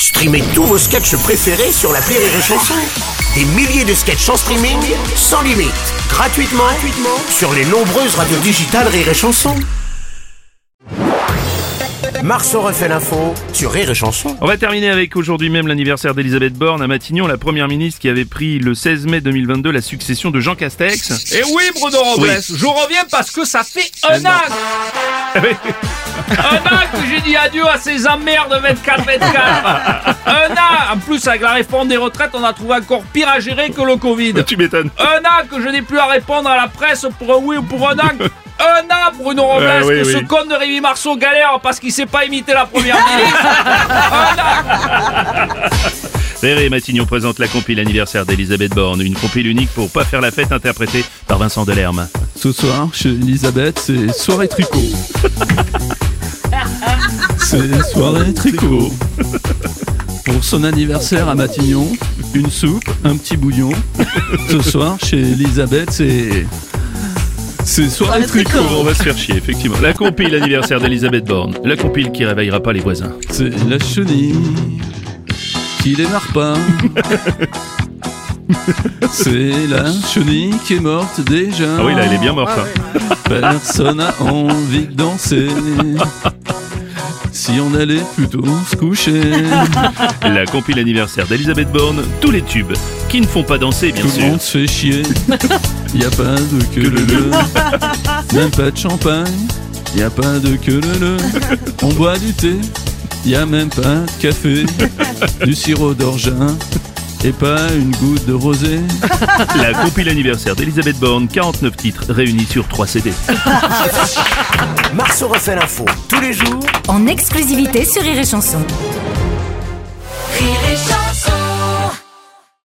Streamez tous vos sketchs préférés sur l'appli Rire et Chanson. Des milliers de sketchs en streaming, sans limite, gratuitement sur les nombreuses radios digitales Rire et Chanson. Marceau refait l'info sur Rire et Chanson. On va terminer avec aujourd'hui même l'anniversaire d'Elisabeth Borne à Matignon, la première ministre qui avait pris le 16 mai 2022 la succession de Jean Castex. Et oui, Bruno Robles, Oui. je reviens parce que ça fait un an que j'ai dit adieu à ces emmerdes 24-24. Un an. En plus, avec la réforme des retraites, on a trouvé encore pire à gérer que le Covid. Tu m'étonnes. Un an que je n'ai plus à répondre à la presse pour un oui ou pour un an. Un an, Bruno Robles, oui, que oui. ce con de Rémi Marceau galère parce qu'il sait pas imiter la première ministre. Un an. Rire et Matignon présente la compile anniversaire d'Elisabeth Borne, une compile unique pour pas faire la fête interprétée par Vincent Delerme. Ce soir, chez Elisabeth, c'est soirée tricot. C'est soirée tricot. Pour son anniversaire à Matignon, une soupe, un petit bouillon. Ce soir, chez Elisabeth, c'est soirée tricot. On va se faire chier, effectivement. La compile anniversaire d'Elisabeth Borne, la compile qui réveillera pas les voisins. C'est la chenille qui démarre pas. C'est la chenille qui est morte déjà. Ah oui, là, elle est bien morte. Hein. Personne n'a envie de danser. Si on allait plutôt se coucher. La compile anniversaire d'Elisabeth Borne, tous les tubes qui ne font pas danser, bien Tout sûr. le monde se fait chier. Y a pas de queue leu. Même pas de champagne. Y a pas de queue leu. On boit du thé. Y a même pas de café. Du sirop d'orgeat. Et pas une goutte de rosé. La compile anniversaire d'Elisabeth Borne, 49 titres réunis sur 3 CD. Marceau refait l'info tous les jours En exclusivité sur Rire et Chanson.